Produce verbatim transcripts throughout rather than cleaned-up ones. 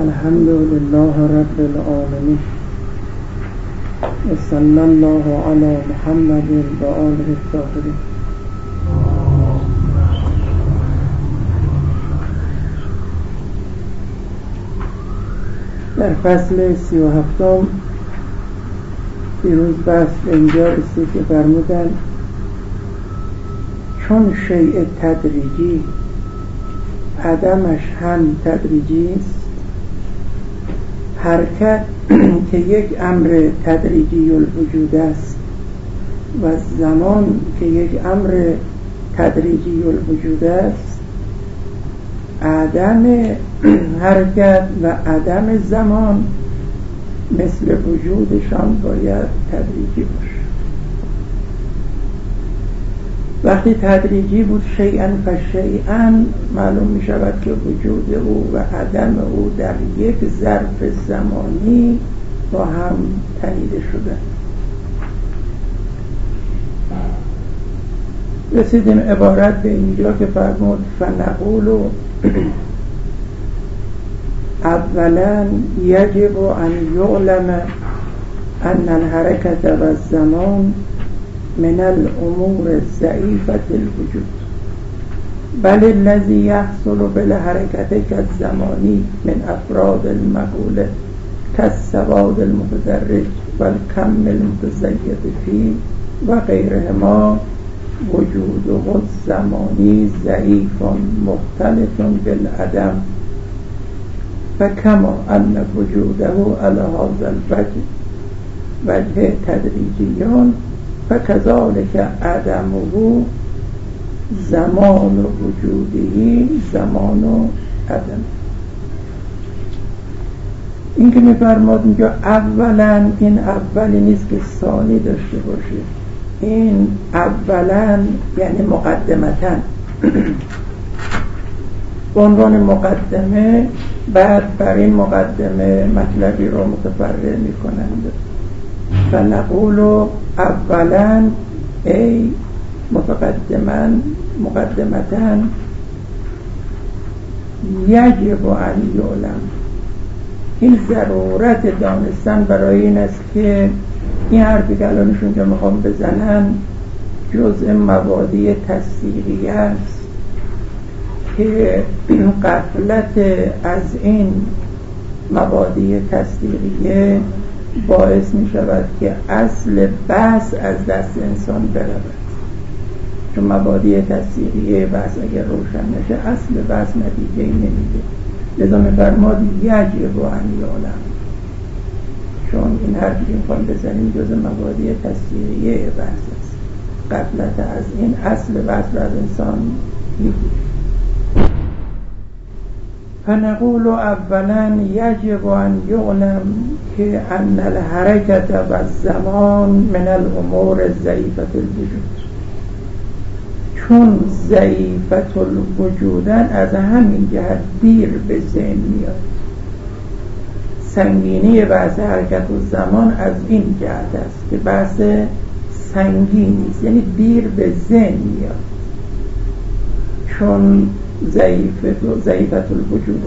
الحمد لله رب العالمين وصلى الله على محمد و آله الطاهرین. در فصل سی و هفتم دیروز بحث به اینجا رسید که فرمودن چون شیء تدریجی عدمش هم تدریجی است، حرکت که یک امر تدریجی الوجود است و زمان که یک امر تدریجی الوجود است، عدم حرکت و عدم زمان مثل وجودشان باید تدریجی باشه. وقتی تدریجی بود شیئا فشیئا، معلوم می شود که وجود او و عدم او در یک ظرف زمانی با هم تنیده شده. رسیدیم عبارت به اینجا که فرمود فنقول اولا یجب ان یعلم ان الحرکت و الزمان من الامور الضعیفة الوجود، بل الذي يحصل بالحرکت كالزمانی من افراد المقوله كالسواد المتدرج والكم المتزید فيه و غیرهما وجوده الزمانی ضعیف مختلط بالعدم، فكما ان وجوده على هذا الوجه وجه تدریجیان فكذلك عدمه زمان وجوده زمان عدم. این که می‌فرماد اینجا اولا، این اولی نیست که ثانی داشته باشه، این اولا یعنی مقدمتا عنوان مقدمه، بعد بر این مقدمه مطلبی رو متفرع می‌کنند. فنقول اولا ای متقدما مقدمتا یجب ان یعلم، این ضرورت دانستن برای این است که این حرفی که الانشون که میخوام بزنن جزء مبادی تصدیقی است که غفلت از این مبادی تصدیقیه باعث می شود که اصل بحث از دست انسان برود. چون مبادی تصدیقیه بحث اگر روشن نشه اصل بحث نتیجه ای نمیده. لذا می فرماد یجب ان یعلم، چون این حرفی که میخوایم بزنیم جز مبادی تصدیقیه بحث است. غفلت از این اصل بحث را از انسان میگیره. فنقول اولا یجب ان یعلم که ان الحرکت و الزمان من الامور ضعیفة الوجود، چون ضعیفة الوجودن از همین جهت دیر به ذهن میاد. سنگینی بحث حرکت و زمان از این جهت است که بحث سنگینی است، یعنی دیر به ذهن میاد، چون ضعیفة الوجود.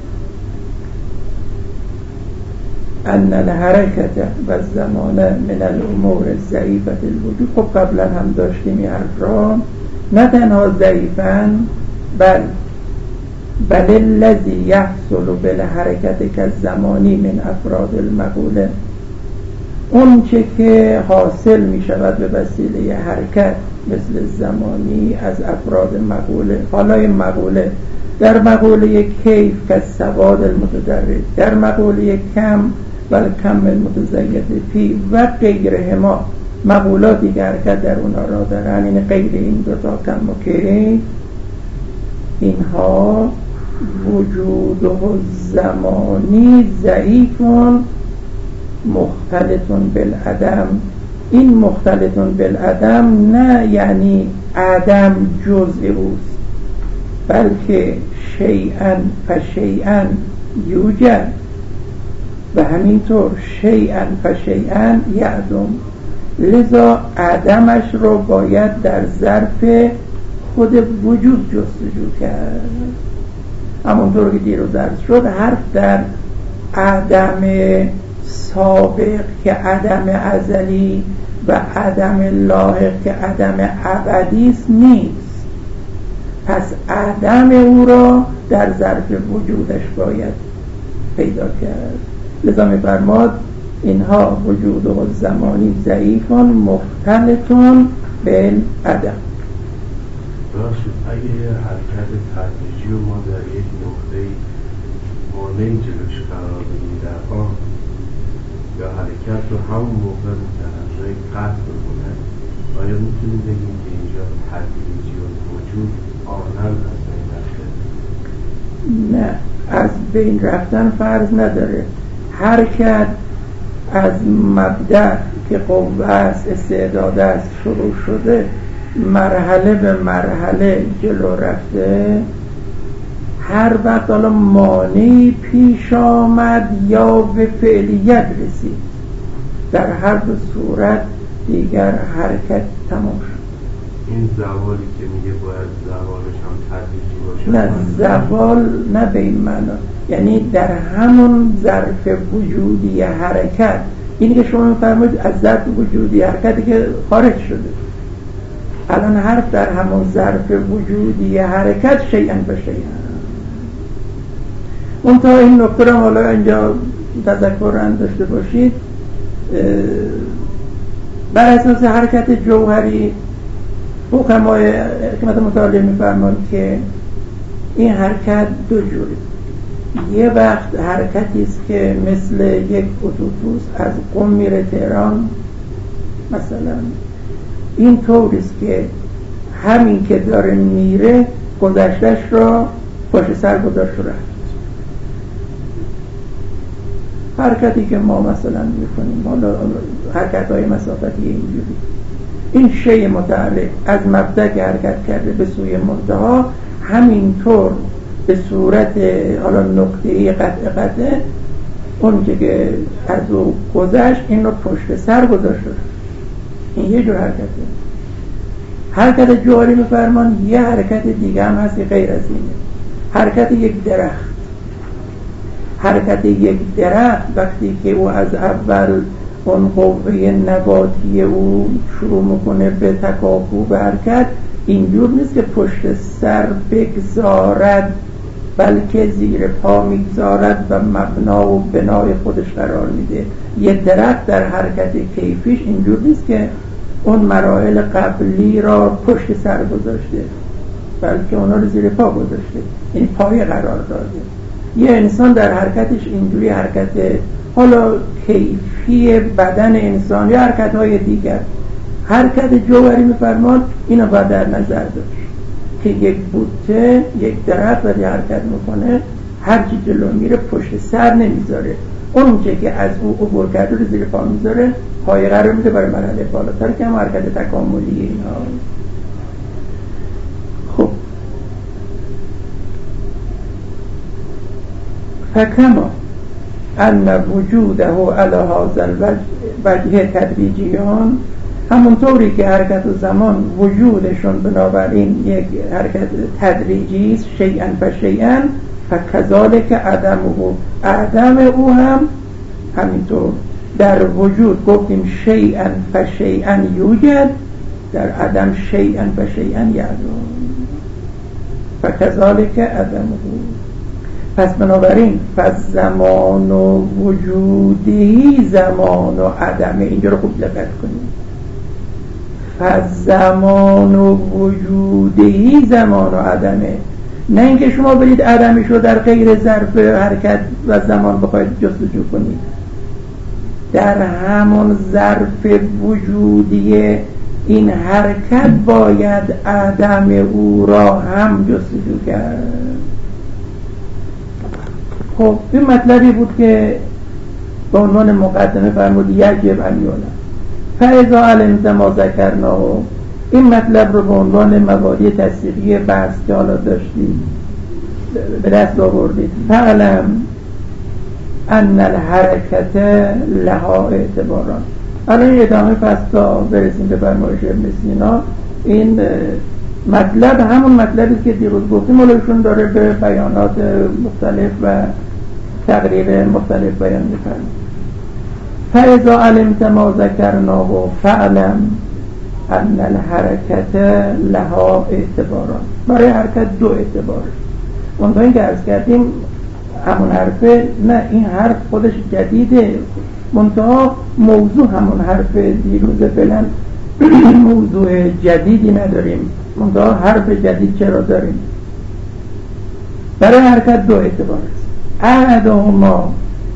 ان الحرکت و الزمان من الامور ضعیفة الوجود. خب قبلا هم داشتیم این حرف را، نه تنها ضعیفاً بل بل الذی یحصل بالحرکت كالزمانی من افراد المقوله، اون چه که حاصل می شود به وسیله حرکت مثل زمانی از افراد مقوله. حالا این مقوله در مقوله کیف که سواد المتدرج، در مقوله کم و کم المتزید فی و غیرهما، مقولاتی که حرکت در اونا را دارن، این غیر این دوتا کم و کیف، اینها وجود و زمانی ضعیف مختلط بالعدم. این مختلط بالعدم نه یعنی عدم جزء اوست، بلکه شیئا فشیئا یوجد و همینطور شیئا فشیئا یعدم. لذا عدمش رو باید در ظرف خود وجود جستجو کرد. همونطور که دیروز درس شد، حرف در عدم سابق که عدم ازلی و عدم لاحق که عدم ابدی نیست. پس عدم او را در ظرف وجودش باید پیدا کرد. لذا می‌فرماد اینها وجود و زمانی ضعیفون مختلطون بالعدم. راشد، اگه حرکت تدریجی و ما در یک نقطه مانعی جلوش قرار بدیم در آن، یا حرکت رو همون موقع متنظر قطع بکنه، آیا میتونیم بگیم که اینجا تدریجی و وجود آنم از بین رفته؟ نه، از بین رفتن فرض نداره. حرکت از مبدأ که قوه است، استعداد است، شروع شده، مرحله به مرحله جلو رفته. هر وقت حالا مانعی پیش آمد یا به فعلیت رسید، در هر دو صورت دیگر حرکت تمام شد. این زوالی که میگه باید زوالش هم تدریجی باشه، نه زوال نه به این معنا، یعنی در همون ظرف وجودی حرکت، اینی که شما می‌فرمایید از ظرف وجودی حرکتی که خارج شده، الان حرف در همون ظرف وجودی حرکت شیئا فشیئا. اون تا این نکته را حالا اینجا تذکر داشته باشید، بر اساس حرکت جوهری حکمای حکمت متعالی می‌فرمایند که این حرکت دو جوری. یه وقت حرکتی است که مثل یک اتوبوس از قم میره تهران مثلا، این طوری است که همین که داره میره گذشتش را پشت سر گذاشت رفت. حرکتی که ما مثلا میکنیم، حالا حرکت‌های مسافتی اینجوری، این شیء متعلق از مبدأ که حرکت کرده به سوی منتها، همینطور به صورت حالا نقطه‌ای قطع قطع اون که از او گذشت این رو پشت سر گذاشته. این یه جور حرکته. حرکت جوهری می‌فرمان یه حرکت دیگه هم هست غیر از اینه، حرکت یک درخت. حرکت یک درخت وقتی که او از اول اون قوه نباتی او شروع میکنه به تکاپو به حرکت، اینجور نیست که پشت سر بگذارد، بلکه زیر پا میگذارد و مبنا و بنای خودش قرار میده. یه درخت در حرکت کیفیش اینجور نیست که اون مراحل قبلی را پشت سر گذاشته، بلکه اونا رو زیر پا گذاشته، این پای قرار داده. یه انسان در حرکتش اینجوری حرکت حالا کیفی بدن انسان یا حرکت های دیگر، حرکت جوهری میفرمان اینو باید در نظر داشت که یک بوته، یک درخت وقتی حرکت میکنه هرچی جلو میره پشت سر نمیذاره، اون چه که از او عبور کرده رو زیر پا میذاره، پای قرار میده برای مرحله بالاتر که هم حرکت تکاملی اینها. خب فکما ان وجوده علی هذا الوجه تدریجیان، همونطوری که حرکت و زمان وجودشون بنابراین یک حرکت تدریجی است، شیئا فشیئا، فکذالک عدمه، عدم او هم همینطور در وجود گفتیم شیئا فشیئا یوجد، در عدم شیئا فشیئا یعدم، فکذالک عدمه. پس بنابراین پس زمان و وجودی زمان و عدمه، اینجا رو خوب دقت کنید. پس زمان و وجودی زمان و عدمه، نه اینکه شما برید عدمش رو در غیر ظرف حرکت و زمان بخواید جستجو کنید، در همون ظرف وجودی این حرکت باید عدم او را هم جستجو کرد. خب این مطلبی بود که به عنوان مقدمه فرمود یجب ان یعلم فاذا علمت ما ذکرناه. این مطلب رو به عنوان مبادی تصدیقی بحث که حالا داشتیم به دست آوردید. فعلم ان الحرکت لها اعتباران. الان ادامه پس تا برسیم به فرمایش ابن سینا، این مطلب همون مطلبی که دیروز گفتیم، الانشون داره به بیانات مختلف و تقریر مختلف بیان می‌کنه. فاذا علمت ما ذکرناه فاعلم ان الحرکت لها اعتبارات. برای حرکت دو اعتبار. منتها این که عرض کردیم همون حرفه، نه این حرف خودش جدیده، منتها موضوع همون حرف دیروز فعلا موضوع جدیدی نداریم، منتها حرف جدید چرا داریم؟ برای حرکت دو اعتبار است. احدهما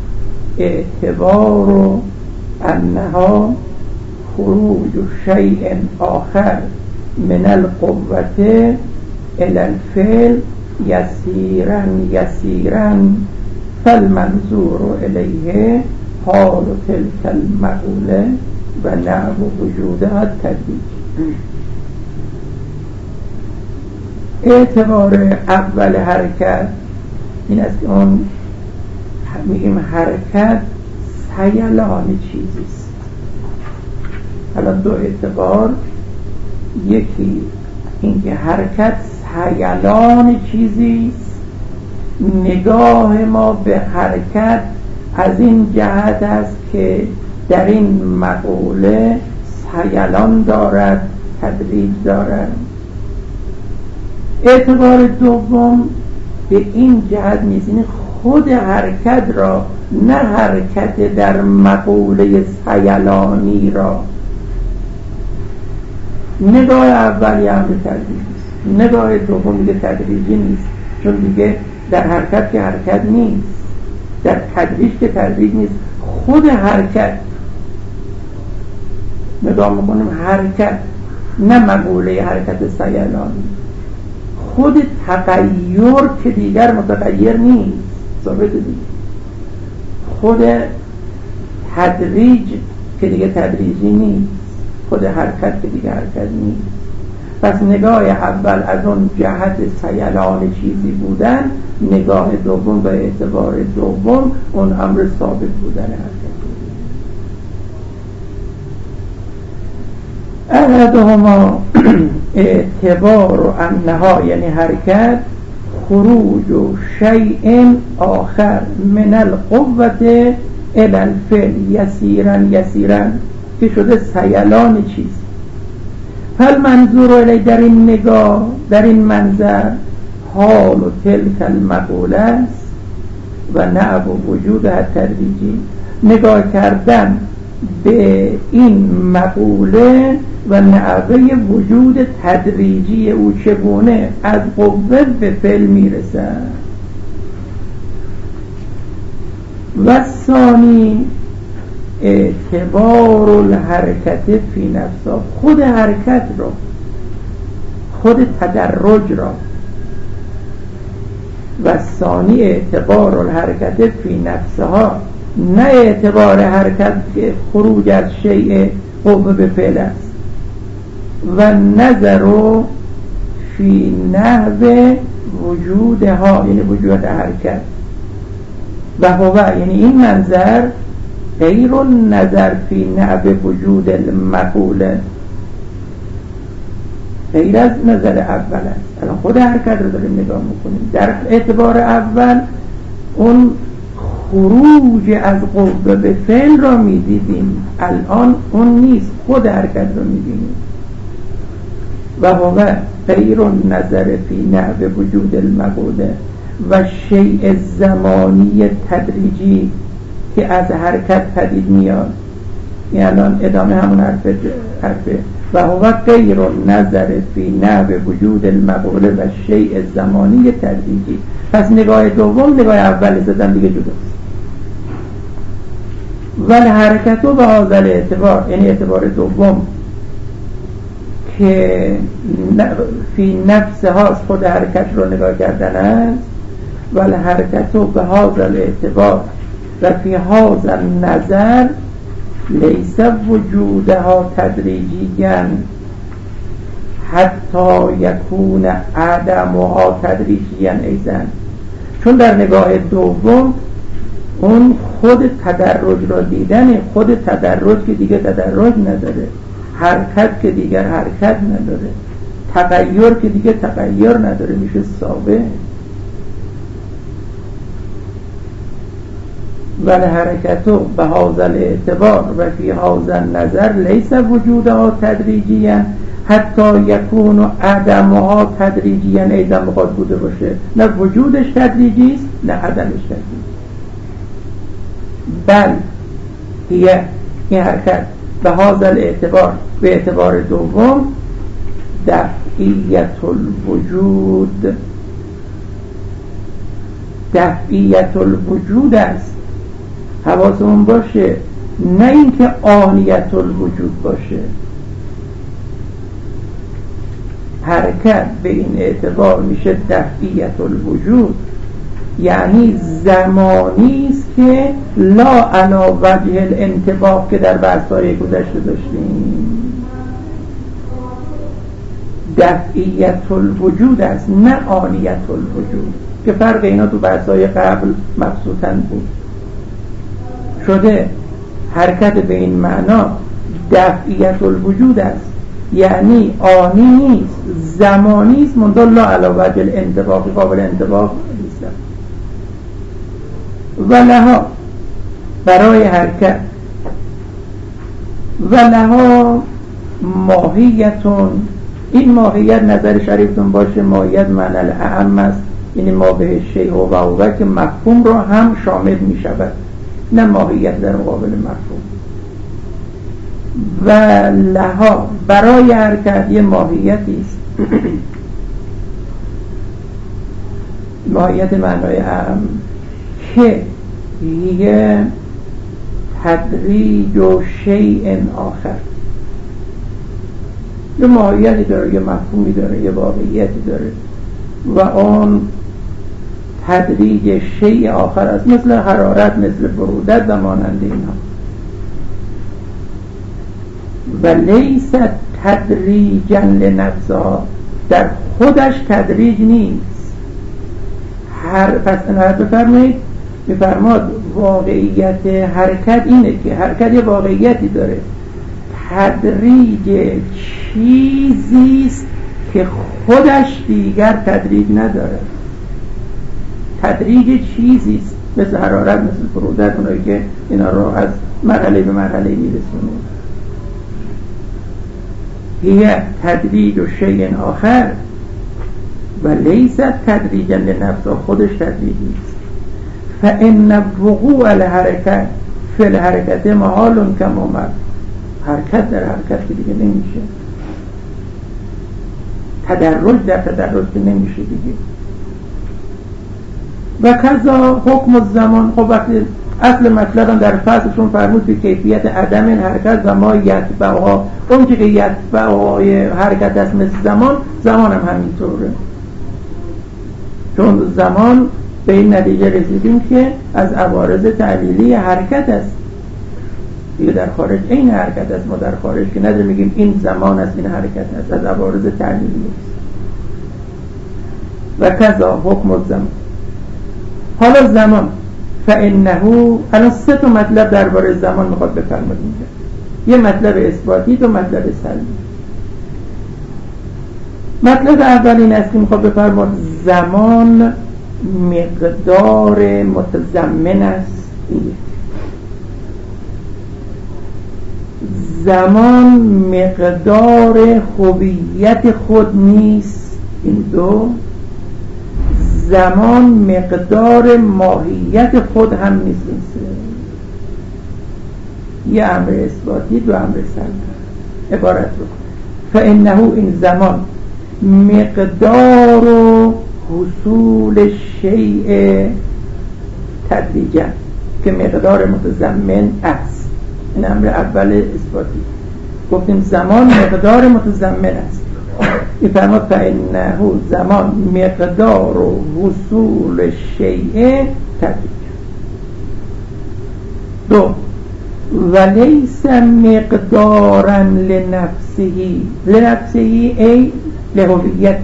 اعتبار انها خروج شیء آخر من القوة الى الفعل یسیرا یسیرا فالمنظور الیه حال تلك المقوله و نحو وجودها التدریج. اعتبار اول حرکت این است که اون میگیم حرکت سیلان چیزیست. الان دو اعتبار، یکی اینکه حرکت سیلان چیزیست، نگاه ما به حرکت از این جهت است که در این مقوله سیلان دارد، تدریج دارد. اعتبار دوم به این جهت نیست، این خود حرکت را، نه حرکت در مقوله سیلانی را. نگاه اولی هم به تدریج نیست، نگاه دوم دیگه تدریجی نیست، چون دیگه در حرکت که حرکت نیست، در تدریج که تدریج نیست، خود حرکت نگاه میکنیم، حرکت نه مقوله حرکت سیلانی، خود تغییر که دیگر متغیر نیست، ثابت دیگه، خود تدریج که دیگه تدریجی نیست، خود حرکت که دیگه حرکت نیست. پس نگاه اول از اون جهت سیلان چیزی بودن، نگاه دوم به اعتبار دوم اون امر ثابت بودن حرکت. احدهما اعتبار انها یعنی حرکت خروج شیء آخر من القوة الى الفعل یسیرا یسیرا که شده سیلان چیز. فالمنظور الی در این نگاه، در این منظر، حال و تلک المقوله است و نحو وجودها تدریجی. نگاه کردن به این مقوله و نحوه وجود تدریجی او چگونه از قوه به فعل میرسد. و ثانی اعتبار الحرکت فی نفسها، خود حرکت را، خود تدرج را. و ثانی اعتبار الحرکت فی نفسها، نه اعتبار حرکت که خروج از شیء قوه به فعل است. و نظر فی نحو وجودها یعنی وجود حرکت، و هو یعنی این منظر غیر النظر فی نحو وجود المقوله، غیر از نظر اول است. الان خود حرکت رو داریم نگاه میکنیم. در اعتبار اول اون خروج از قوه به فعل را میدیدیم، الان اون نیست، خود حرکت رو میبینیم. و هو غیر النظر فی نحو وجود المقوله و شیء زمانی تدریجی که از حرکت پدید میاد. یعنی الان ادامه همون حرفه حرفه و هو غیر النظر فی نحو وجود المقوله و شیء زمانی تدریجی. پس نگاه دوم نگاه اول زدن دیگه جداست. ولی حرکت و به حاضر اعتبار یعنی اعتبار دوم که فی نفس هاست، خود حرکت رو نگاه کردن است. ولی حرکت و به حاضر اعتبار و فی حاضر نظر لیس وجودها تدریجیاً حتی یکون عدمها تدریجیاً ایضاً. چون در نگاه دوم اون خود تدرج را دیدن، خود تدرج که دیگه تدرج نداره، حرکت که دیگر حرکت نداره، تغییر که دیگه تغییر نداره، میشه ثابت. ولی حرکتو به هذا الاعتبار و فی هذا النظر لیس وجودها تدریجیا حتی یکون عدمها تدریجیا. ایضا بخواد بوده باشه، نه وجودش تدریجی است نه عدمش تدریجی، بل هیه این حرکت به هذا الاعتبار به اعتبار دوم دفعیت الوجود دفعیت الوجود است. حواسمون باشه نه اینکه آنیت الوجود باشه. حرکت به این اعتبار میشه دفعیت الوجود، یعنی زمانی است که لا علی وجه الانطباق که در بحث‌های گذشته داشتیم. دفعیت الوجود است نه آنیت الوجود، که فرق اینا تو بحث‌های قبل مبسوطاً بود. شده حرکت به این معنا دفعیت الوجود است، یعنی آنی نیست، زمانی است، منتها لا علی وجه الانطباق، قابل انطباق نیست. و لها برای حرکت و لها ماهیتون، این ماهیت نظر شریفتون باشه ماهیت معنی الاعم است، یعنی ما به شیء و هو که مفهوم را هم شامل می شود، نه ماهیت در مقابل مفهوم. و لها برای حرکت یه ماهیتی است ماهیت معنای اعم که یه تدریج و شیء آخر، یه ماهیتی داره، یه مفهومی داره، یه واقعیتی داره و اون تدریج شیء آخر است، مثل حرارت، مثل برودت و مانند اینها. و لیس تدریجا لنفسها، در خودش تدریج نیست. هر پس عنایت بفرمایید، میفرماد واقعیت حرکت اینه که حرکت یه واقعیتی داره، تدریج چیزیست که خودش دیگر تدریج نداره. تدریج چیزیست مثل حرارت، مثل برودت، اونایی که اینا رو از مرحله به مرحله میرسونه. هیه تدریج و شیء آخر و لیست تدریجا لنفس، خودش تدریج نیست. فان وقوع الحرکت فی الحرکت محال کما مر، حرکت در حرکت که دیگه نمیشه، تدرج در تدرج که نمیشه دیگه. و کذا حکم الزمان، خب وقتی اصل مطلب هم در فصلشون فرمود به کیفیت عدم این حرکت و ما یتبعها، اون که یتبعهای حرکت است مثل زمان، زمان هم همینطوره. چون زمان به این نتیجه رسیدیم که از عوارض تعلیلی حرکت است دیگه، در خارج این حرکت است، ما در خارج که نداره میگیم این زمان است این حرکت است، از عوارض تعلیلی است. و کذا حکم الزمان. حالا زمان فانه، الان سه تا مطلب درباره زمان میخواد بفرماید اینجا، یه مطلب اثباتی، دو مطلب سلبی. مطلب اول این است که میخواد بفرماید زمان مقدار متضمن است. زمان مقدار هویت خود نیست. این دو. زمان مقدار ماهیت خود هم نیست. یه امر اثباتی، دو امر سلبی. عبارت رو فانه، این زمان مقدار حصول شیء تدریجا، که مقدار متضمن است. این امر اول اثباتی. گفتیم زمان مقدار متضمن است. این فرماد فانه زمان مقدار حصول شیء تدریجا. دو، ولیس مقدارا لنفسه، لنفسه ای لهویته.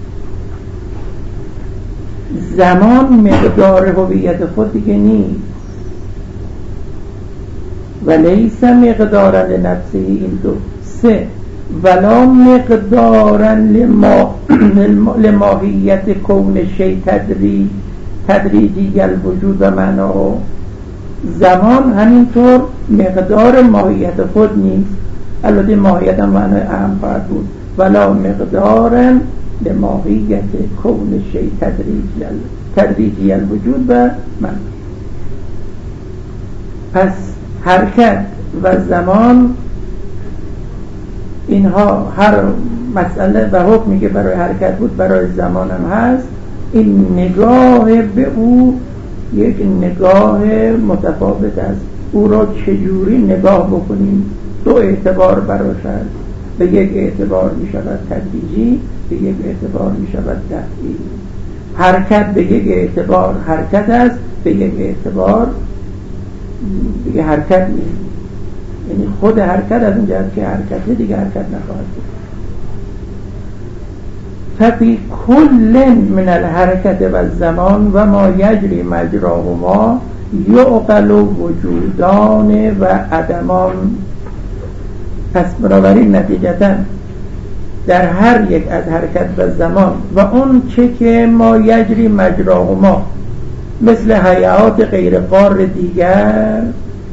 زمان مقدار هویت خود دیگه نیست. ولیس مقدارا لنفسه، این دو. سه، ولا مقدارا لما لماهیت کون شیء تدریج تدریجی الوجود و معناه. زمان همینطور مقدار ماهیت خود نیست، البته ماهیت هم معنای اهم خواهد بود، ولا مقدارا به ماهیت کون شیء تدریجی تدریجی الوجود و من. پس حرکت و زمان اینها هر مسئله و حکمی که برای حرکت بود برای زمان هم هست. این نگاه به او یک نگاه متفاوت است. او را چجوری نگاه بکنیم دو اعتبار براش هست. به یک اعتبار می شود تدریجی، به یک اعتبار می شود دفعی. حرکت به یک اعتبار حرکت است، به یک اعتبار دیگه حرکت نیست. یعنی خود حرکت از اون جهت که حرکت دیگه حرکت نخواهد بود. ففی کل من الحرکت و الزمان و ما یجری مجراهما یعقل وجودان و عدمان. پس بنابراین نتیجتا در هر یک از حرکت و زمان و اون چه که ما یجری مجراهما مثل حیات غیر قار دیگر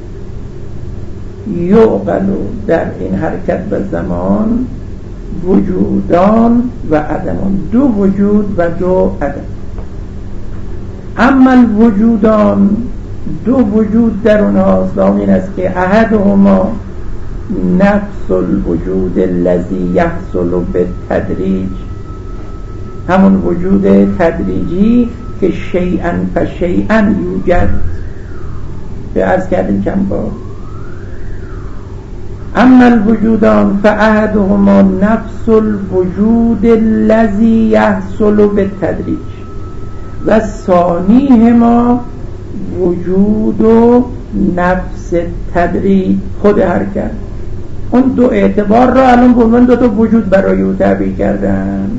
یعقل در این حرکت و زمان وجودان و عدمان، دو وجود و دو عدم. اما الوجودان دو وجود در اونهاست و اون این است که احدهما نفس الوجود الذی یحصل بالتدریج، همون وجود تدریجی که شیئا فشیئا یوجد به عرض کردیم کم بار. اما الوجودان فاحدهما نفس الوجود الذی یحصل بالتدریج و ثانیهما وجود و نفس تدریج خود حرکت. اون دو اعتبار را الان به عنوان دو تا وجود برای او تعبیر کردن.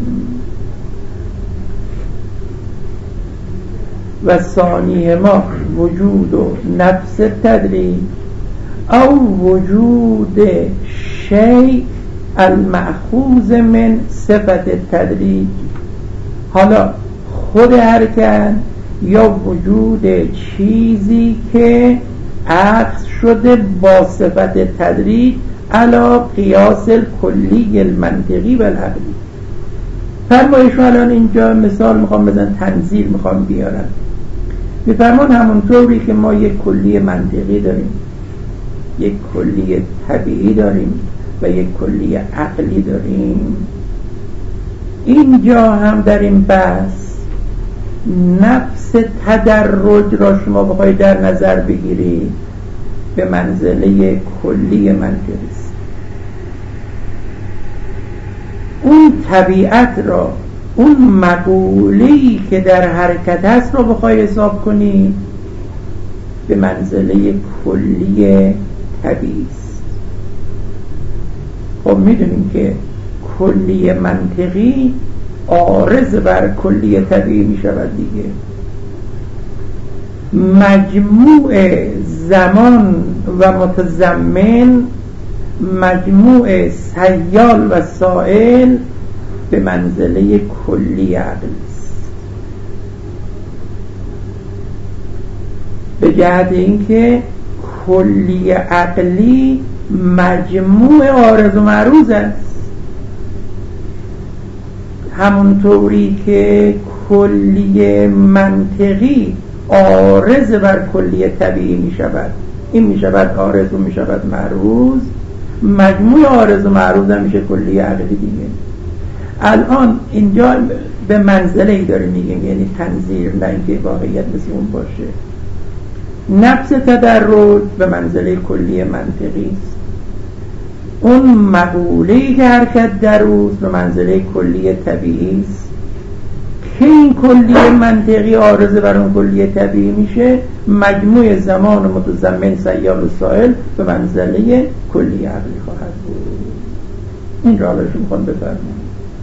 و ثانیهما وجود و نفس تدریج او وجود شیء المأخوذ من صفت تدریج. حالا خود حرکت یا وجود چیزی که عکس شده با صفت تدریج علی قیاس الکلی المنطقی و العقلی. فرمایشون الان اینجا مثال میخوام بزن، تنزیل میخوام بیارم. میفرمان همونطوری که ما یک کلی منطقی داریم، یک کلی طبیعی داریم و یک کلی عقلی داریم، اینجا هم در این بحث نفس تدرج را شما بخواید در نظر بگیرید به منزله کلی منطقی است. اون طبیعت را، اون مقوله‌ای که در حرکت هست رو بخوای حساب کنی به منزله کلی طبیعی است. خب میدونیم که کلی منطقی عارض بر کلی طبیعی میشود دیگه. مجموع زمان و متضمن، مجموع سیال و سائل به منزله کلی عقلی است، به جهت اینکه کلی عقلی مجموع عارض و معروض است. همونطوری که کلی منطقی عارض بر کلی طبیعی می شود، این می شود عارض و می شود معروض، مجموع عارض و معروض هم میشه کلی عقلی دیگه. الان اینجا به منزله ای داره میگیم، یعنی تنظیر، نه اینکه واقعیت مثل اون باشه. نفس تدرج به منزله کلی منطقی است. اون مقوله‌ای که حرکت در اوست به منزله کلی طبیعی است که این کلی منطقی عارض بر اون کلی طبیعی میشه. مجموع زمان و متضمن سیال و سائل به منزله کلی عقلی خواهد بود. این را حالشون میخوان بفرمون.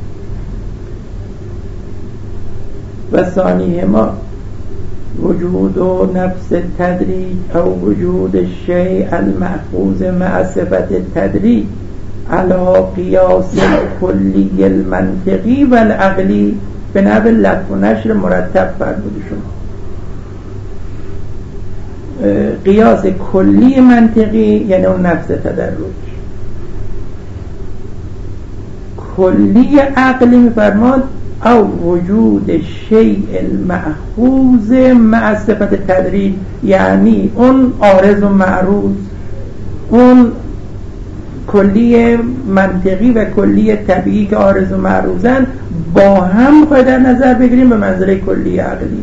و ثانیه ما وجود و نفس تدریج او وجود شیء المأخوذ مع صفت تدریج علی قیاس کلی المنطقی و العقلی به نحو لف و نشر مرتب فرموده شد. قیاس کلی منطقی یعنی اون نفس تدرج، کلی عقلی میفرماد او وجود شیء المأخوذ مع صفت تدریج، یعنی اون عارض و معروض، اون کلی منطقی و کلی طبیعی که عارض و معروضن با هم باید در نظر بگیریم به منزله کلی عقلی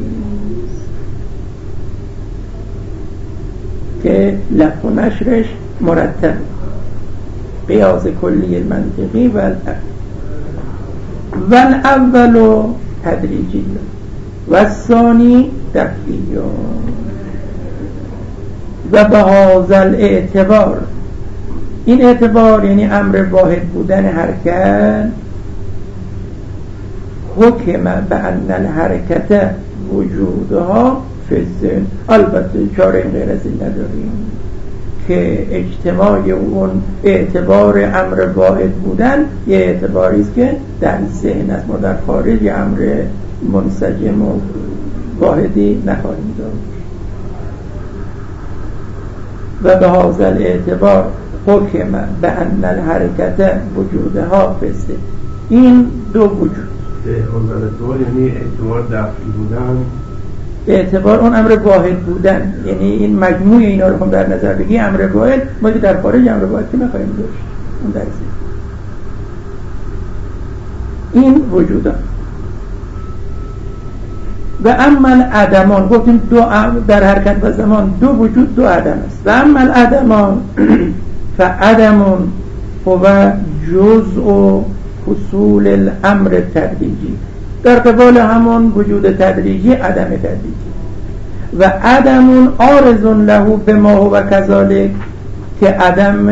که لفظ و نشرش مرتب، قیاس کلی منطقی و والاول تدریجی و الثانی دفعی و به هذا الاعتبار، این اعتبار یعنی امر واحد بودن حرکت، حکم به ان الحرکت وجودها فی الذهن، البته چاره این غیر از این نداریم که اجتماع اون اعتبار امر واحد بودن یه اعتباری است که در ذهن است، ما در خارج یه امر منسجم و واحدی نخواهیم داشت. و به هذا الاعتبار حکم به ان الحرکت وجودها فی الذهن، این دو وجود دو یعنی اعتبار دفعی بودن، اعتبار اون امر واحد بودن، یعنی این مجموع اینا رو هم در نظر بگی امر واحد، ما که در خارج امر واحد که نخواهیم داشت اون در ذهن. این وجودان و اما العدمان، گفتیم دو در حرکت و زمان دو وجود دو عدم است. و اما العدمان فعدمون هو جزء حصول الامر تدریجی، در قبال همون وجود تدریجی عدم تدریجی، و عدمون عارض له بما هو کذالک، که عدم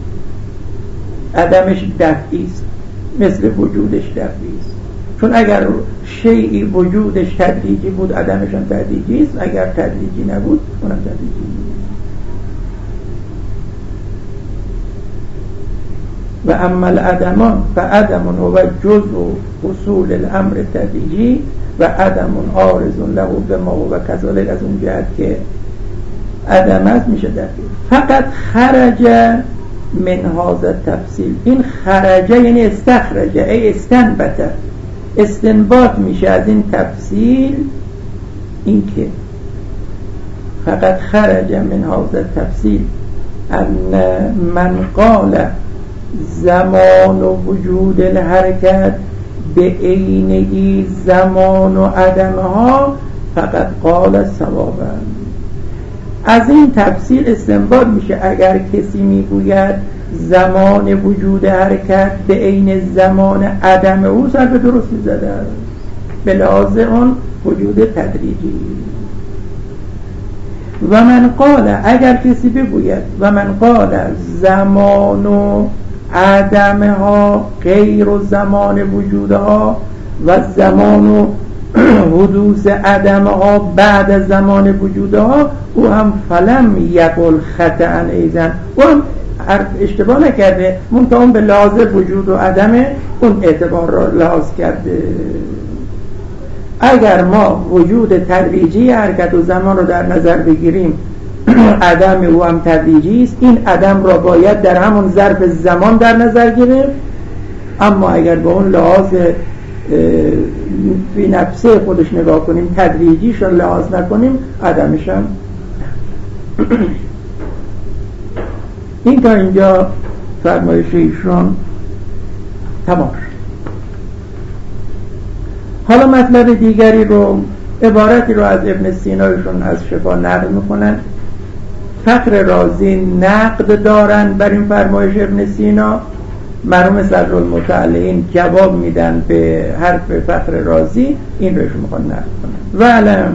عدمش دفعی است مثل وجودش دفعی است، چون اگر شیئی وجودش تدریجی بود عدمش هم تدریجی است، اگر تدریجی نبود اونم تدریجی نیست. و اما العدمان فعدمون هو جزء حصول الامر تدریجی و عدمون عارض له بما هو کذالک، از اون جهت که عدم است میشه دفعی. فقط خرج من هذا تفصیل، این خرجه یعنی استخرجه ای استنبته، استنباط میشه از این تفصیل، این که فقط خرج من هذا تفصیل ان من قال زمان و وجود الحرکت به عینه زمان و عدمها فقط قال صوابا. از این تفصیل استنباط میشه اگر کسی میگوید زمان وجود حرکت به عین زمان عدم او، سر به درستی زده است به لحاظ اون وجود تدریجی. و من قال، اگر کسی بگوید و من قال زمان و عدمها غیر و زمان وجودها و زمان و حدوث عدمها بعد از زمان وجودها، او هم فلم یقل خطأ ایزن، او هم اشتباه نکرده، منتها اون به لحاظ وجود و عدم اون اعتبار را لحاظ کرده. اگر ما وجود تدریجی حرکت و زمان رو در نظر بگیریم، عدم او هم تدریجی است، این عدم را باید در همون ظرف زمان در نظر گرفت. اما اگر به اون لحاظ فی نفسه خودش نگاه کنیم، تدریجیش رو لحاظ نکنیم، عدمش هم این تا اینجا فرمایش ایشون تمام. حالا مطلب دیگری رو، عبارتی رو از ابن سینایشون از شفا نقل میکنن. فخر رازی نقد دارن بر این فرمایش ابن سینا، مرحوم صدرالمتعلقین جواب میدن به حرف فخر رازی، این رو ایشون میخوان نقد کنن. و علم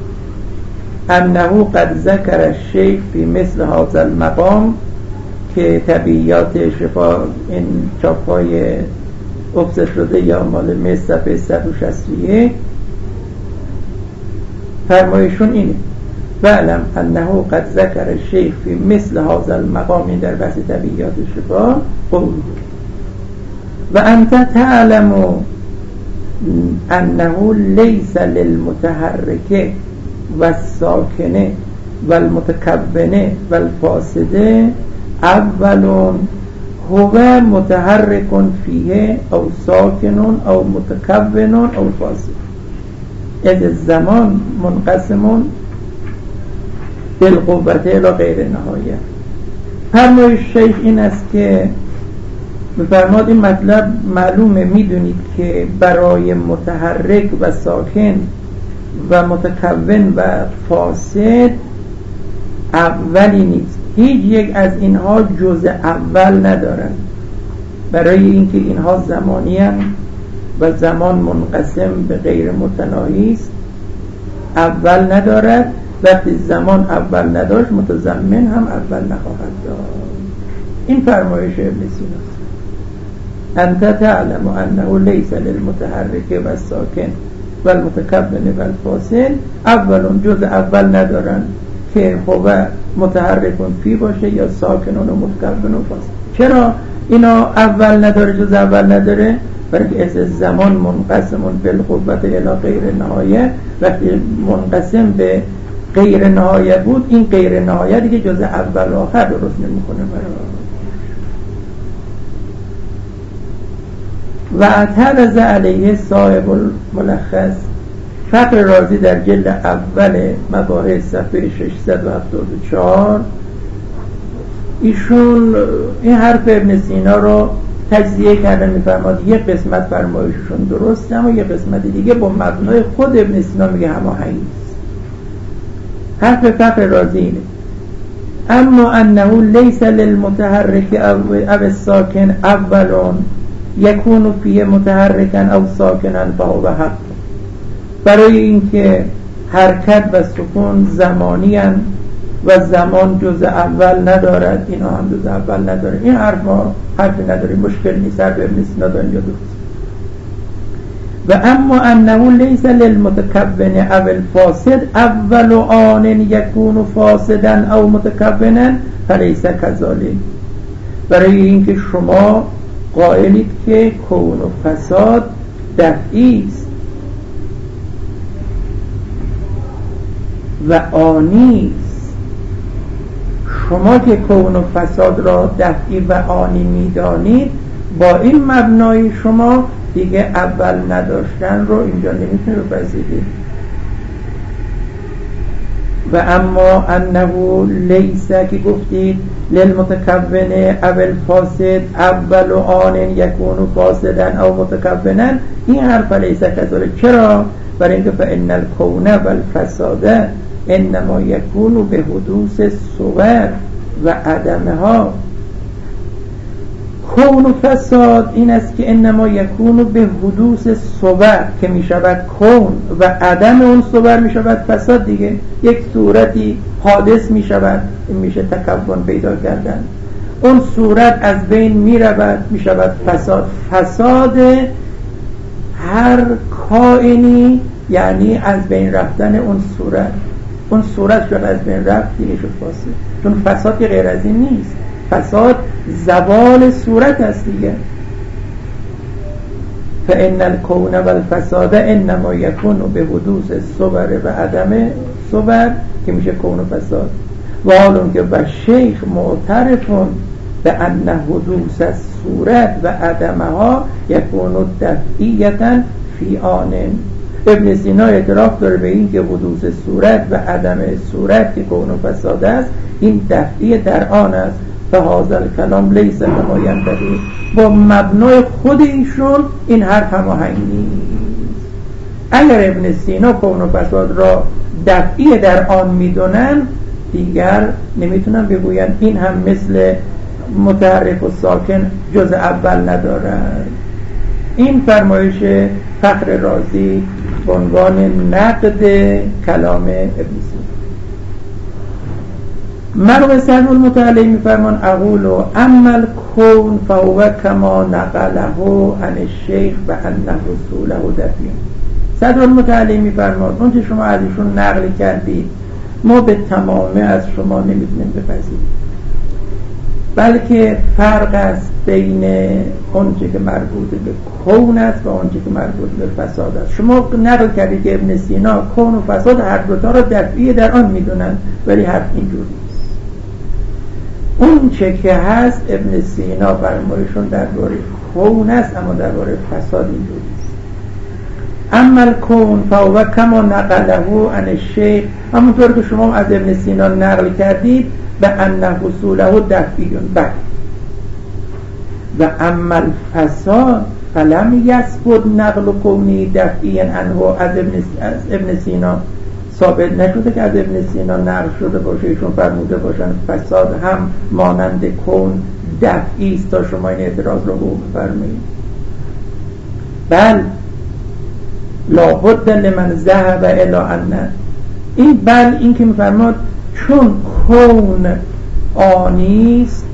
انه قد ذکر الشیخ فی مثل هذا المقام، که طبیعیات شفا این چاپای افزا شده یا مال مصر صفحه صد و شصت و یک فرمایشون اینه: و علم انه قد ذکر الشیخ فی مثل هذا المقام، این در بحث طبیعیات شفا قول و انت تعلم انه لیس للمتحرک و ساکنه و المتکونه و الفاسده اولون هو متحرک فیه او ساکن او متکون او فاسد اذ الزمان منقسم بالقوت الی غیر نهایه. فرمای شیخ این است که بفرماد این مطلب معلومه، میدونید که برای متحرک و ساکن و متکون و فاسد اولی نیست، هیچ یک از اینها جز اول ندارند، برای اینکه اینها زمانی هستند و زمان منقسم به غیر متناهی است. اول ندارد، وقتی زمان اول نداشت متضمن هم اول نخواهد داشت. این فرمایش ابن سینا است. انت تعلم انه لیس للمتحرک و ساکن و المتکون و الفاصل اولون، جز اول ندارن که هو متحرکون فی باشه یا ساکنون و متکون و فاصل. چرا اینا اول نداره، جز اول نداره؟ برای که از زمان منقسمون بالقوت الی غیر نهایه، وقتی منقسم به غیر نهایه بود، این غیر نهایه دیگه جز اول و آخر درست نمیکنه. و اعترض علیه صاحب الملخص، فخر رازی در جلد اول مباحث صفحه ششصد و هفتاد و چهار ایشون این حرف ابن سینا رو تجزیه کردن، میفرماد یک قسمت فرمایششون درسته اما یک قسمت دیگه با مبنای خود ابن سینا میگه هماهنگ نیست. حرف فخر رازی اینه: اما انه لیس للمتحرک او الساکن اولون یکون فیه متحرکن او ساکنن فهو حق. برای اینکه حرکت و سکون زمانی هن و زمان جز اول ندارد، اینا هم جز اول نداره. این حرف ما حرف نداریم، مشکل نیست، حرف ابن سینا دارن یا درست. و اما انه لیس للمتکون او الفاسد اول آن یکون فاسدا او متکونا فلیس کذالک. برای اینکه شما قائلید که کون و فساد دفعی است و آنی است. شما که کون و فساد را دفعی و آنی میدانید، با این مبنای شما دیگه اول نداشتن رو اینجا نمیتونید بپذیرید. و اما انه لیس که گفتید للمتکون او الفاسد اول آن یکون فاسدا او متکونا، این حرف لیس کذالک. چرا؟ برای اینکه فان الکون و الفساد انما یکون به حدوث صور و عدمها. کون و فساد این است که انما یکون به حدوث صور که می شود کون و عدم اون صور می شود فساد. دیگه یک صورتی حادث می شود، این میشه تکون پیدا کردن، اون صورت از بین می رود، می شود فساد. فساد هر کائنی یعنی از بین رفتن اون صورت. اون صورت شد از بین رفت، دیگه شد فاسد. چون فساد که غیر از این نیست، فساد زوال صورت است دیگه. فان الکون و الفساد انما یکون به حدوث صور و عدم صور که میشه کون و فساد. و حالون که با شیخ معترفون به ان حدوث صورت و عدمها یکون دفعیتا فی آن. ابن سینا اعتراف داره به این که حدوث صورت و عدم صورت که کون و فساد است این دفعی در آن است. فهذا الکلام لیس کما ینبغی. با مبنای خود ایشون این حرف هماهنگ نیست. اگر ابن سینا کون و فساد را دفعی در آن میدونن، دیگر نمیتونن بگوین این هم مثل متحرک و ساکن جز اول ندارد. این فرمایش فخر رازی به عنوان نقد کلام ابن سینا. مرغ صدر المتعالی میفرمان اقول اما الکون فهو کما نقله عن الشیخ و ان رسوله دفین. صدر المتعالی میفرمان اون که شما از ایشون نقل کردید ما به تمامه از شما نمیتونیم بپذیریم. بلکه فرق است بین اونچه که مربوط به کون است و اونچه که مربوط به فساد است. شما نقل کردید که ابن سینا کون و فساد هر دوتا را دفعی در آن میدونند، ولی حرف اینجوری است. اون چه که هست ابن سینا فرمایشون درباره کون است، اما درباره فساد اینجوری است. اما الکون فهو کما نقله عن الشیخ، همونطور که شما از ابن سینا نقل کردید، به ان حصوله دفعیون بله. و اما الفساد فلم یثبت نقل کونی دفعیا عنه، از ابن از ابن سینا ثابت نشده که از ابن سینا نقل شده باشه ایشون فرموده باشن فساد هم مانند کون دفعی است تا شما این اعتراض رو به او بفرمایید. بل لابد لمن ذهب الی ان، این بل این که میفرماد چون کون آنیست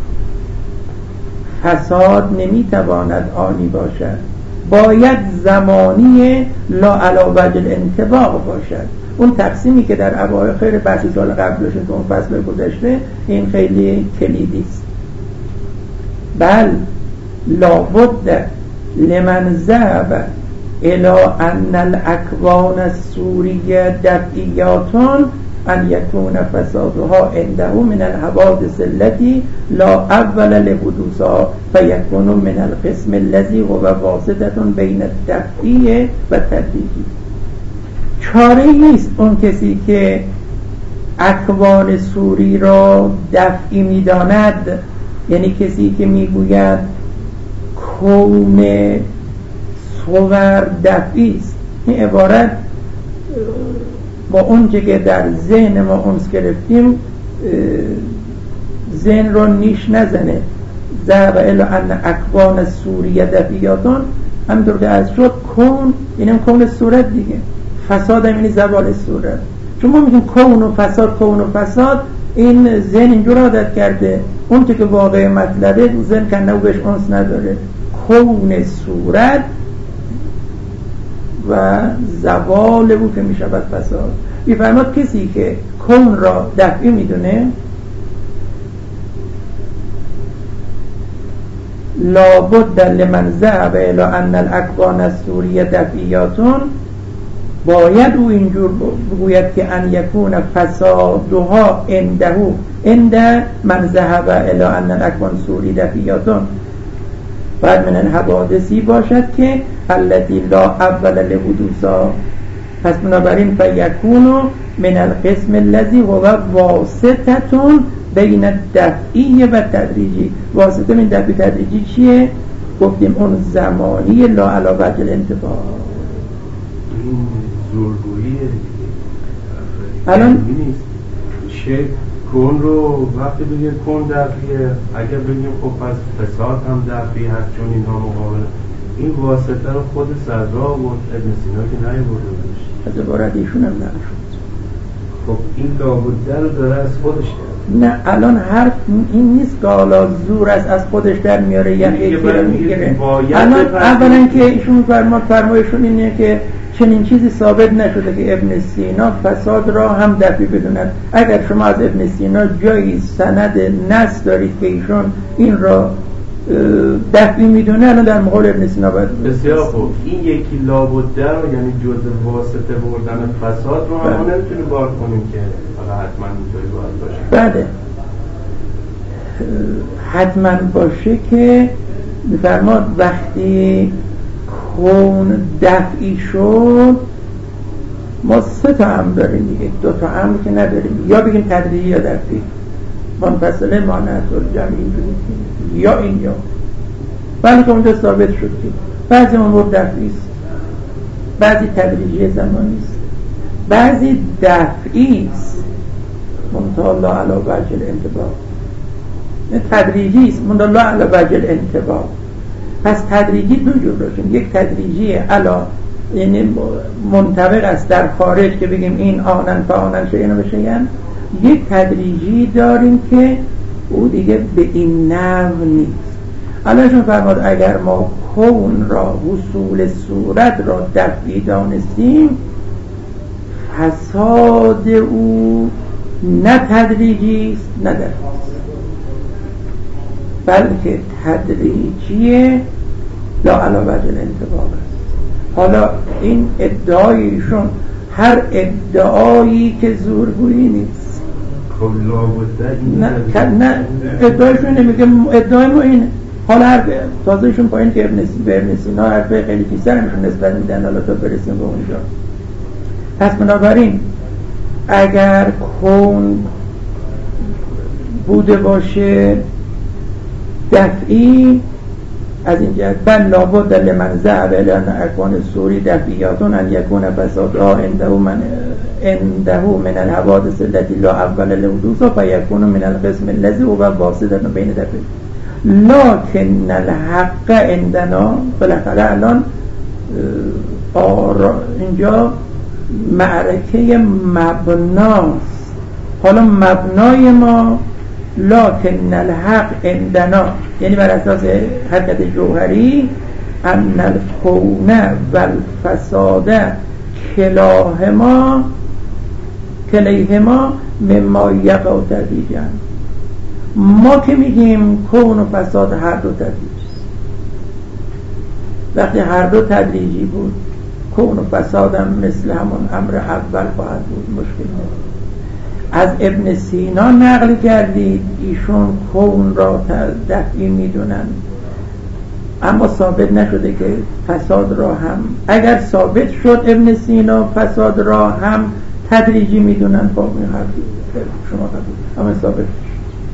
فساد نمیتواند آنی باشد، باید زمانی لا علی وجه الانطباق باشد. اون تقسیمی که در اواخر بحث سال قبلش که اون فصل گذشته این خیلی کلیدی است. بل لابد لمن ذهب الى ان الاكوان السوریه دفعیاتون ان یکون فسادها عنده من الحوادث التي لا اول لحدوثها فیکون من القسم الذي هو واسطه بین الدفعی و تدریجی. چاره نیست اون کسی که اکوان سوری را دفعی میداند، یعنی کسی که میگوید کون صور دفعی است، این عبارت با اونچه که در ذهن ما اونس گرفتیم ذهن رو نیش نزنه. ذهب الی ان اکوان سوریه دفعیاتون، همینطور که از شد کون اینم کون صورت دیگه، فساد هم اینی زوال صورت. چون ما میگیم کون و فساد کون و فساد، این ذهن اینجور عادت کرده، اون که واقع مطلبه ذهن کنه و بهش اونس نداره. کون صورت و زوال او که میشود فساد. میفرماد کسی که کون را دفعی میدونه لابد لمن ذهب الی ان الاکوان السوریه دفعیاتون، باید او اینجور بگوید که ان یکون فسادها عنده عند من ذهب الی ان الاکوان السوریه دفعیاتون، بعد من الحوادثی باشد که التي لا اول لحدوثها، پس بنابراین فیکون من القسم الذي هو واسطه بین الدفعی و تدریجی. واسطه من دفعی تدریجی چیه؟ گفتیم اون زمانی لا علی وجه الانطباق. این زورگویی الان چه کون رو وقتی بگیم کون دفعیه، اگر بگیم خب پس فساد هم دفعی هست چون اینها مقابل، این واسطه رو خود صدرا و ابن سینا که نیورده بشه از عبارت ایشون هم نشد. خب این لابده رو داره از خودش کرد. نه الان حرف این نیست که حالا زور است از خودش در میاره یا یکی رو میگیره. الان اولا که ایشون فرماد فرمایشون اینه که چنین چیزی ثابت نشده که ابن سینا فساد را هم دفعی بدوند. اگر شما از ابن سینا جایی سند نص دارید که ایشون این را دفعی میدونه، الان در مقابل ابن سینا باید بسیار خوب. این یکی لابده رو یعنی جزء واسطه بردن فساد رو ما نمیتونیم بار کنیم که حالا حتما اینطوری باید باشه. بله حتما باشه که میفرماد وقتی کون دفعی شد ما سه تا امر داریم دیگه، دو تا امر که نداریم، یا بگیم تدریجی یا دفعی، منفصله مانعت الجمعی، یا این یا ولی که اونجا ثابت شد که بعضی امور دفعی است، بعضی تدریجی زمانی است، بعضی دفعی است منتها لا علی وجه الانطباق، تدریجی است منتها لا علی وجه الانطباق. پس تدریجی دو جور داشتیم، یک تدریجی علا یعنی منطبق است در خارج که بگیم این آنن فآنن شیئن و شیئن، یک تدریجی داریم که او دیگه به این نوع نیست. الانشون فرماد اگر ما کون را حصول صورت را دفعی دانستیم، فساد او نه تدریجی است نه دفعی است. بلکه تدریجیه لا علی وجه الانطباق است. حالا این ادعایشون هر ادعایی که زورگویی نیست. نه نه ادعایشون نمیگه، ادعای ما اینه. حالا هر تازهشون پایین که ابن ابن سینا حرف خیلی کیسر میشون نسبت میدن، حالا تا برسیم به اونجا. پس بنابراین اگر کون بوده باشه دفعی از این جهت بل لابد لمن ذهب الی ان اکوان سوری دفعیاتون ان یکون فسادها عنده من عنده من الحوادث التي لا اول لحدوثها فیکون من القسم الذي هو واسطه بین دفعی لکن الحق عندنا. بالاخره الان اینجا معرکه مبناست. حالا مبنای ما لکن الحق عندنا، یعنی بر اساس حقیقت جوهری ان الکون و الفساد کلاهما کلیهما مما یقع تدریجا. ما که میگیم کون و فساد هر دو تدریجی است. وقتی هر دو تدریجی بود کون و فساد هم مثل همون امر اول خواهد بود، مشکل نیست. از ابن سینا نقل کردید ایشون کون را دفعی میدونن، اما ثابت نشده که فساد را هم. اگر ثابت شد ابن سینا فساد را هم تدریجی میدونن، با این حرفی شما قبول، اما ثابت شد.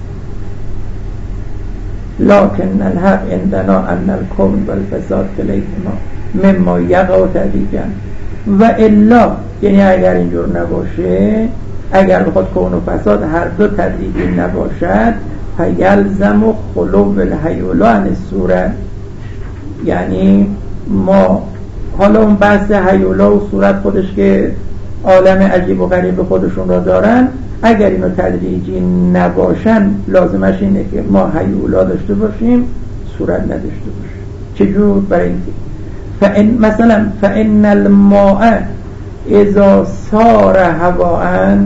لکن الحق عندنا ان الکون و الفساد کلیهما مما یقع تدریجا و الا، یعنی اگر اینجور نباشه، اگر بخواد کون و فساد هر دو تدریجی نباشد فیلزم و خلو الهیولا عن الصورت. یعنی ما حالا اون بحث هیولا و صورت خودش که عالم عجیب و غریب خودشون را دارن، اگر اینو تدریجی نباشن لازمش اینه که ما هیولا داشته باشیم صورت نداشته باشیم. چجور؟ برای اینکه فإن مثلا فإن الماء اذا صار هواء،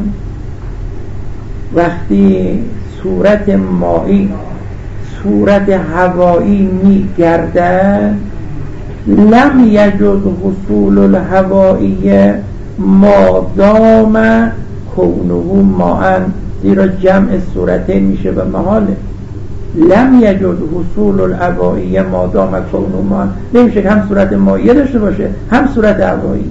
وقتی صورت مایی صورت هوایی می گردد لم یجوز حصول الهوایی ما دام کونه ماء، زیرا جمع صورتین میشه به محاله. لم یجوز حصول الهوایی ما دام کونه ماء، نمیشه که هم صورت مایه داشته باشه هم صورت هوایی.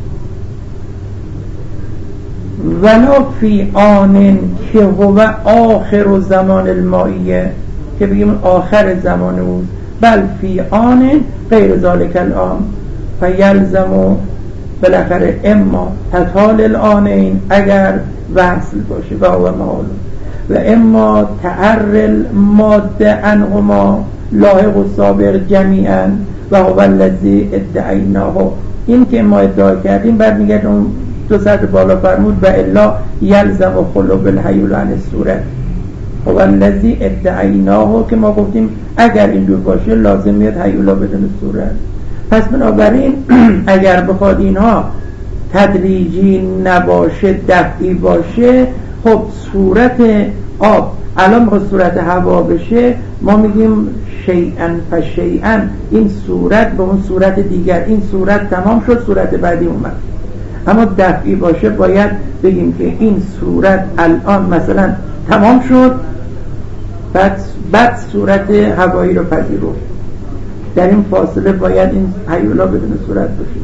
ولا فی آن که هو آخر زمان المائیه، که بگیم آخر زمان او، بل فی آن غیر ذالک الآن فیلزم بالاخره اما تطال الآنین اگر وصل باشه و هو محال و اما تعر الماده عنهما لاحق و سابق جمیعا و هو الذی ادعیناه. این که ما ادعا کردیم بعد میگه اون دو سطر بالا فرمود و الا یلزم و خلو بالحیول عن الصورت هو الذی ادعیناه، که ما گفتیم اگر اینجور باشه لازم میاد حیولا بدون صورت. پس بنابراین اگر بخواد اینها تدریجی نباشه دفعی باشه، خب صورت آب الان بخواد صورت هوا بشه ما میگیم شیئا فشیئا، این صورت به اون صورت دیگر، این صورت تمام شد صورت بعدی اومد. اما دفعی باشه باید بگیم که این صورت الان مثلا تمام شد بعد بعد صورت هوایی رو پذیرفت. در این فاصله باید این هیولا بدون صورت باشه.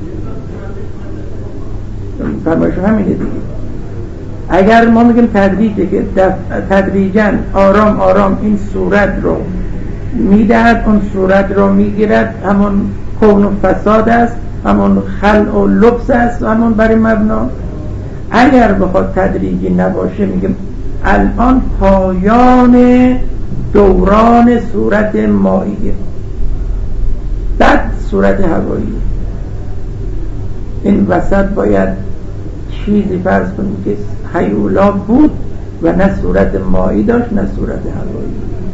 فرمایش همینه دیگه. اگر ما میگیم تدریجه که تدریجاً آرام آرام این صورت رو میدهد، اون صورت رو میگیرد، همون کون و فساد است، همون خلع و لبس است، همون برای مبنا. اگر بخواد تدریجی نباشه میگیم الان پایان دوران صورت مائیه بعد صورت هوایی. این وسط باید چیزی فرض کنیم که هیولا بود و نه صورت مایی داشت نه صورت هوایی.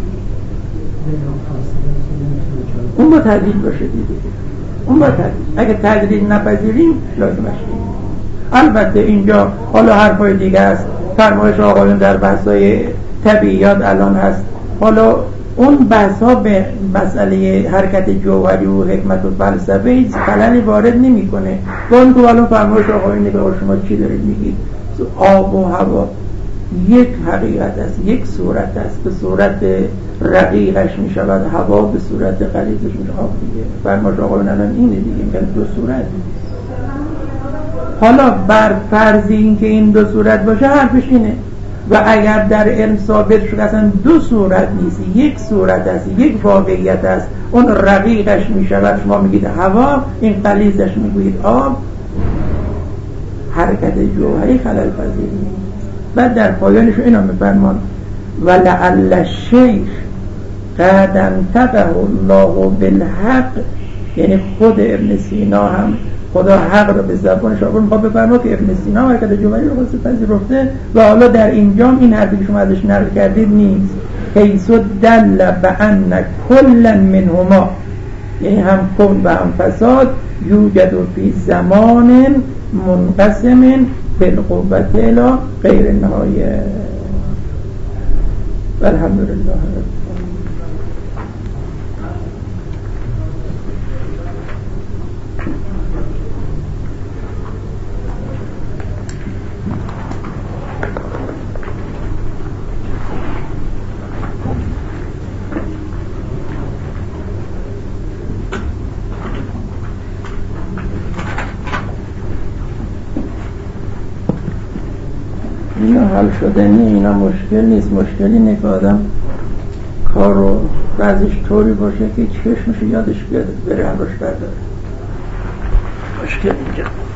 اون با تدریج باشه دیگه، اون با تدریج. اگه تدریج نپذیریم لازمش نیست. البته اینجا حالا حرفای دیگه است، فرمایش آقایون در بحثای طبیعیات الان هست، حالا اون بحث ها به مسئله حرکت جوهری و حکمت و فلسفه هیچ خللی وارد نمیکنه. با اون تو الان فرمایش آقای نگاه شما چی دارید میگید؟ آب و هوا یک حقیقت است، یک صورت است، به صورت رقیقش می شود هوا، به صورت غلیظش می شود آب دیگه. فرمایش آقایون الان اینه دیگه، میگن دو صورت. حالا بر فرض این که این دو صورت باشه حرفش اینه، و اگر در علم ثابت شد اصلا دو صورت نیست، یک صورت است، یک واقعیت است، اون رقیقش می شود شما میگید هوا، این غلیظش میگویید آب، حرکت جوهری خلل پذیر نیست. بعد در پایانش اینا میفرمان ولعل الشیخ قد انطقه الله بالحق، یعنی خود ابن سینا هم خدا حق را به زبانش آورد. میخواد بفرما که ابن سینا حرکت جوهری رو خاص پذیرفته و حالا در اینجام این حرفی که شما ازش نقل کردید نیست. حیث دل بأن کلا منهما، یعنی هم کون و هم فساد، یوجد فی زمان منقسم بالقوة الى غیر نهایه. والحمدلله رب العالمین. اینا حل شدنی، اینا مشکل نیست. مشکلی اینه که آدم کار رو بعضیش طوری باشه که چشمش یادش بیاد بره همراش برداره. مشکل اینجا